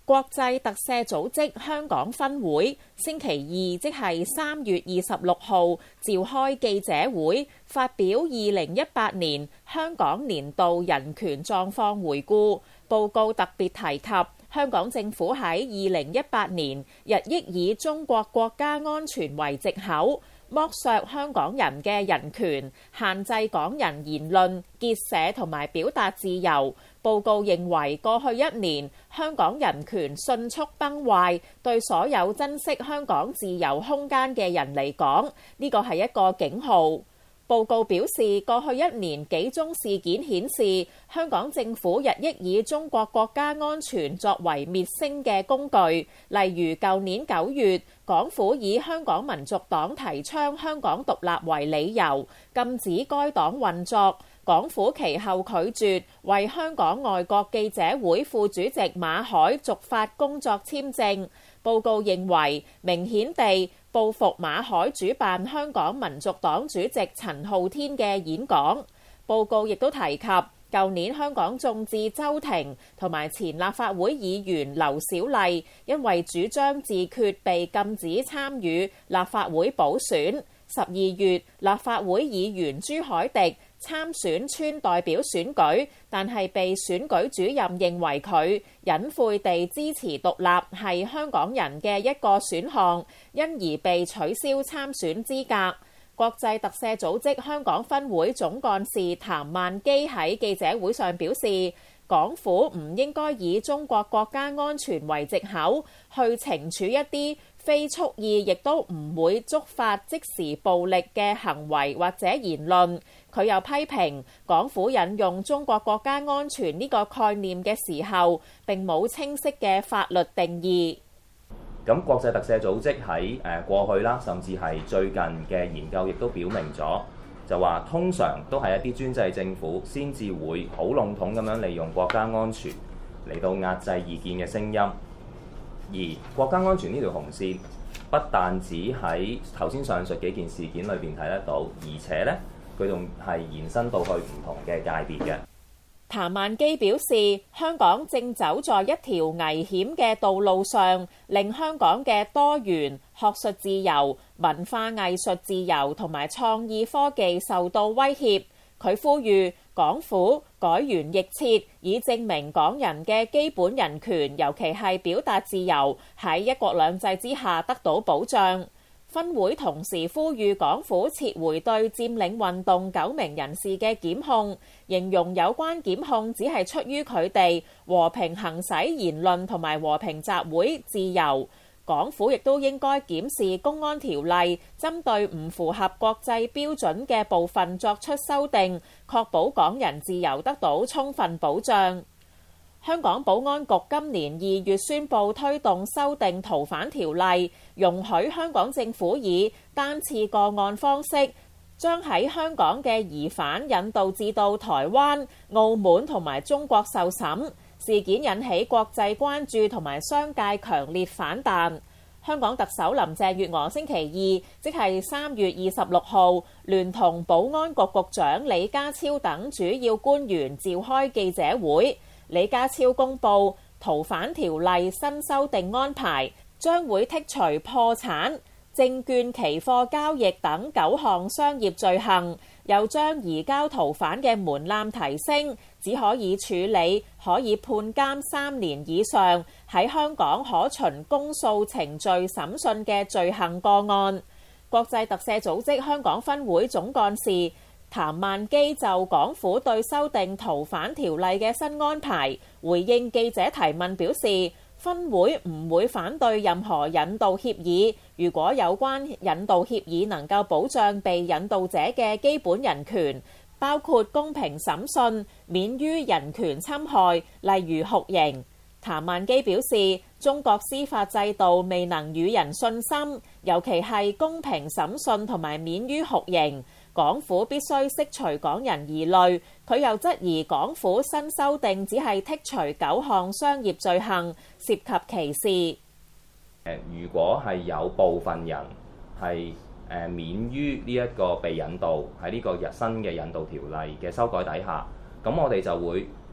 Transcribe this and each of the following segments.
國際特赦組織香港分會星期二，即係3月26號召開記者會，發表2018年香港年度人權狀況回顧報告，特別提及香港政府喺2018年日益以中國國家安全為藉口，剝削香港人嘅人權，限制港人言論、結社同埋表達自由。報告認為過去1年香港人權迅速崩壞，對所有珍惜香港自由空間嘅人嚟講，呢個係一個警號。報告表示，過去1年幾宗事件顯示，香港政府日益以中國國家安全作為滅聲嘅工具。例如舊年9月，港府以香港民族黨提倡香港獨立為理由，禁止該黨運作。港府其後拒絕為香港外國記者會副主席馬凱續發工作簽證。報告認為，明顯地報復馬凱主辦香港民族黨主席陳浩天嘅演講。報告亦都提及，舊年香港眾志周庭同埋前立法會議員劉小麗因為主張自決被禁止參與立法會補選。12月，立法會議員朱凱廸參選村代表選舉，但係被選舉主任認為佢隱晦地支持獨立係香港人嘅一個選項，因而被取消參選資格。國際特赦組織香港分會總幹事譚萬基喺記者會上表示，港府唔應該以中國國家安全為藉口去懲處一啲非蓄意亦都唔會觸發即時暴力嘅行為或者言論。佢又批評港府引用中國國家安全呢個概念嘅時候，並冇清晰嘅法律定義。 咁國際特赦組織喺過去啦，甚至係最近嘅研究，亦都表明咗，就話通常都係一啲專制政府先至會好籠統咁樣利用國家安全嚟到壓制異見嘅聲音。而國家安全呢條紅線不但只喺頭先上述幾件事件裏邊睇得到，而且呢，佢仲係延伸到去唔同嘅界別嘅。 譚萬基表示，香港正走在一條危險嘅道路上，令香港嘅多元、學術自由、文化藝術自由同埋創意科技受到威脅。佢呼籲港府改弦易轍，以證明港人嘅基本人權，尤其係表達自由，喺一國兩制之下得到保障。分會同時呼籲港府撤回對佔領運動9名人士嘅檢控，形容有關檢控只係出於佢哋和平行使言論同埋和平集會自由。港府亦都應該檢視公安條例，針對唔符合國際標準嘅部分作出修訂，確保港人自由得到充分保障。香港保安局今年2月宣布推動修訂逃犯條例，容許香港政府以單次個案方式，將喺香港嘅疑犯引渡至到台灣、澳門同埋中國受審。事件引起國際關注同埋商界強烈反彈。香港特首林鄭月娥星期二，即係3月26號，聯同保安局局長李家超等主要官員召開記者會。李家超公布逃犯條例新修訂安排，將會剔除破產、證券期貨交易等9項商業罪行，又將移交逃犯嘅門檻提升，只可以處理可以判監3年以上，喺香港可循公訴程序審訊嘅罪行個案。國際特赦組織香港分會總幹事譚萬基就港府對修訂逃犯條例嘅新安排回應記者提問表示，分會唔會反對任何引渡協議，如果有關引渡協議能夠保障被引渡者嘅基本人權，包括公平審訊、免於人權侵害，例如酷刑。譚萬基表示，中國司法制度未能予人信心，尤其係公平審訊同埋免於酷刑。港府必須釋除港人疑慮。佢又質疑港府新修訂只係剔除9項商業罪行，涉及歧視。 如果係有部分人係免於呢一個被引渡喺呢個新嘅引渡條例嘅修改底下，咁我哋就會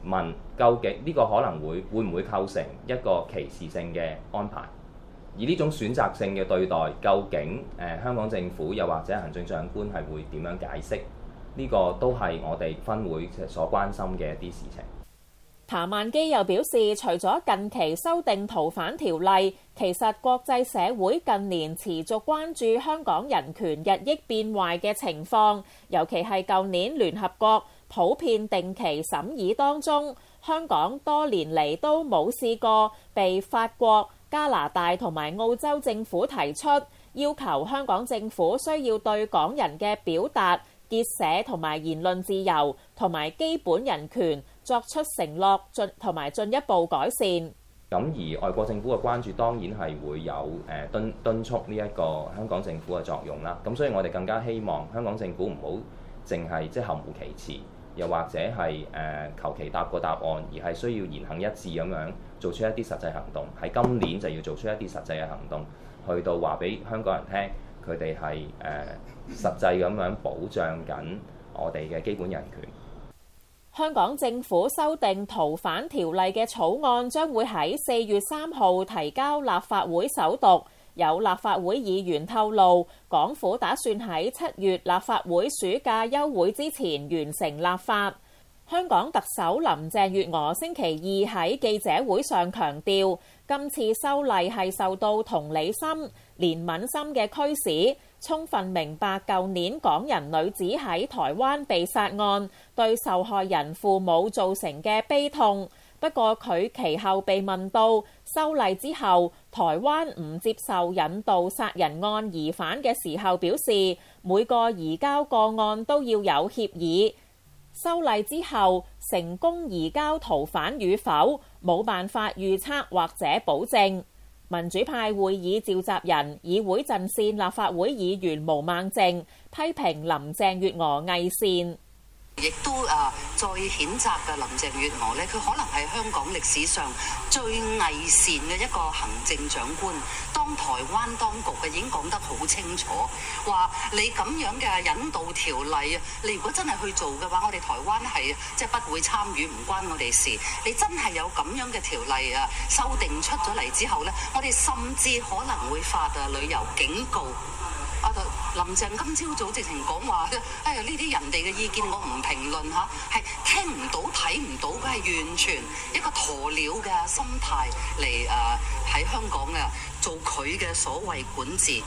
問究竟呢個可能會唔會構成一個歧視性嘅安排？而呢種選擇性嘅對待，究竟香港政府又或者行政長官係會點樣解釋？呢個都係我哋分會所關心嘅一啲事情。 譚萬基又表示，除咗近期修訂逃犯條例，其實國際社會近年持續關注香港人權日益變壞嘅情況，尤其係舊年聯合國普遍定期審議當中，香港多年嚟都冇試過被法國、加拿大同埋澳洲政府提出要求香港政府需要對港人嘅表達、結社同埋言論自由同埋基本人權作出承諾同埋進一步改善。 咁而外國政府嘅關注當然係會有敦促呢一個香港政府嘅作用啦。咁所以我哋更加希望香港政府唔好淨係即係含糊其辭，又或者係求其答個答案，而係需要言行一致咁樣做出一啲實際行動。喺今年就要做出一啲實際嘅行動，去到話俾香港人聽，佢哋係實際咁樣保障緊我哋嘅基本人權。 香港政府修訂逃犯條例嘅草案將會喺4月3號提交立法會首讀。有立法會議員透露，港府打算喺7月立法會暑假休會之前完成立法。香港特首林鄭月娥星期二喺記者會上強調，今次修例係受到同理心、憐憫心嘅驅使，充分明白舊年港人女子喺台灣被殺案對受害人父母造成嘅悲痛。不過佢其後被問到修例之後台灣唔接受引渡殺人案疑犯嘅時候，表示每個移交個案都要有協議。修例之後成功移交逃犯與否，冇辦法預測或者保證。民主派會議召集人、議會陣線立法會議員毛孟靜批評林鄭月娥偽善。 亦都再譴責嘅林鄭月娥呢，佢可能係香港歷史上最偽善嘅一個行政長官。當台灣當局已經講得好清楚，話你咁樣嘅引渡條例啊，你如果真係去做嘅話，我哋台灣係即係不會參與，唔關我哋事。你真係有咁樣嘅條例啊，修訂出咗嚟之後呢，我哋甚至可能會發旅遊警告。林鄭今朝早直情講話，哎呀呢啲人哋嘅意見我唔評論嚇，係聽唔到睇唔到，佢係完全一個鴕鳥嘅心態嚟喺香港做佢嘅所謂管治。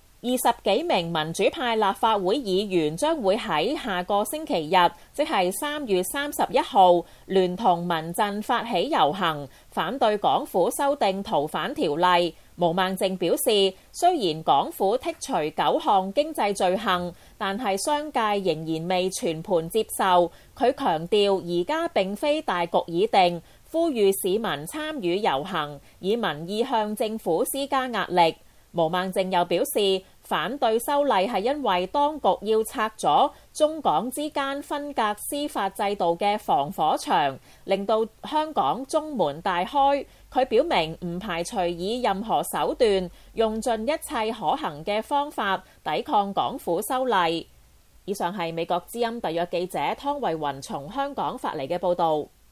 20幾名民主派立法會議員將會喺下個星期日，即係3月31號，聯同民陣發起遊行，反對港府修訂逃犯條例。毛孟靜表示，雖然港府剔除9項經濟罪行，但係商界仍然未全盤接受。佢強調，而家並非大局已定，呼籲市民參與遊行，以民意向政府施加壓力。毛孟靜又表示，反對修例係因為當局要拆咗中港之間分隔司法制度嘅防火牆，令到香港中門大開。佢表明唔排除以任何手段，用盡一切可行嘅方法抵抗港府修例。以上係美國之音特約記者湯慧雲從香港發嚟嘅報導。